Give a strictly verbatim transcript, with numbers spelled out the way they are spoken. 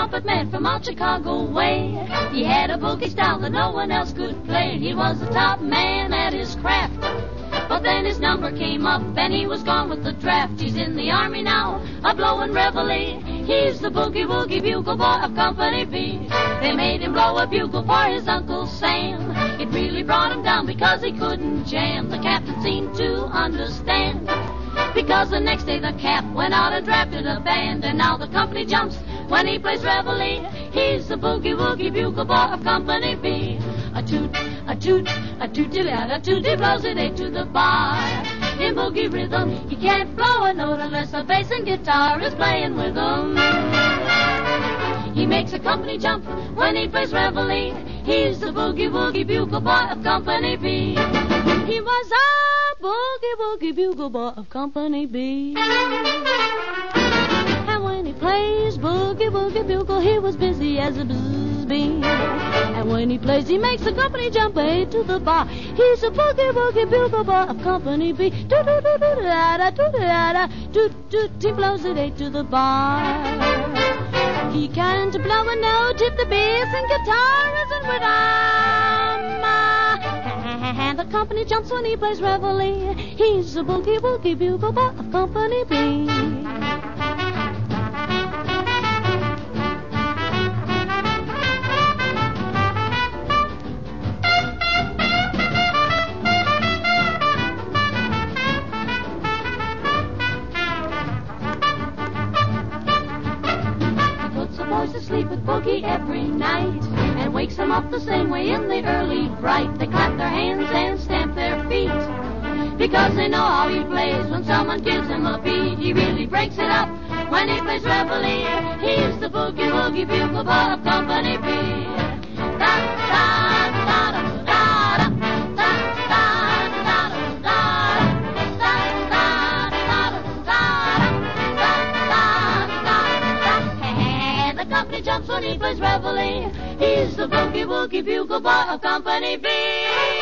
trumpet man from out Chicago way. He had a boogie style that no one else could play. He was the top man at his craft. But then his number came up and he was gone with the draft. He's in the army now, a blowin' reveille. He's the boogie-woogie bugle boy of Company B. They made him blow a bugle for his Uncle Sam. It really brought him down because he couldn't jam. The captain seemed to understand, because the next day the cap went out and drafted a band. And now the company jumps when he plays reveille. He's the boogie-woogie bugle boy of Company B. A toot, a toot, a toot-a-toot, he blows it eight to the bar. In boogie rhythm, he can't blow a note unless a bass and guitar is playing with him. He makes a company jump when he plays reveille. He's the boogie-woogie bugle boy of Company B. He was a boogie-woogie bugle boy of Company B. And when he plays boogie-woogie bugle, he was busy as a bzzz bee. And when he plays, he makes the company jump eight to the bar. He's a boogie-woogie bugle boy of Company B. Do-do-do-do-da-da, do-da-da, do-do, he blows it eight to the bar. He can't blow a note if the bass and guitar isn't with him. And the company jumps when he plays reveille. He's a boogie-woogie bugle boy of Company B. Sleep with boogie every night and wakes them up the same way in the early bright. They clap their hands and stamp their feet because they know how he plays. When someone gives him a beat, he really breaks it up when he plays reveille. He's the boogie-woogie bugle boy of Company B. Da, da, da, da, da, da, da, da, da, da, company jumps when he plays reveille. He's the boogie-woogie bugle boy of Company B.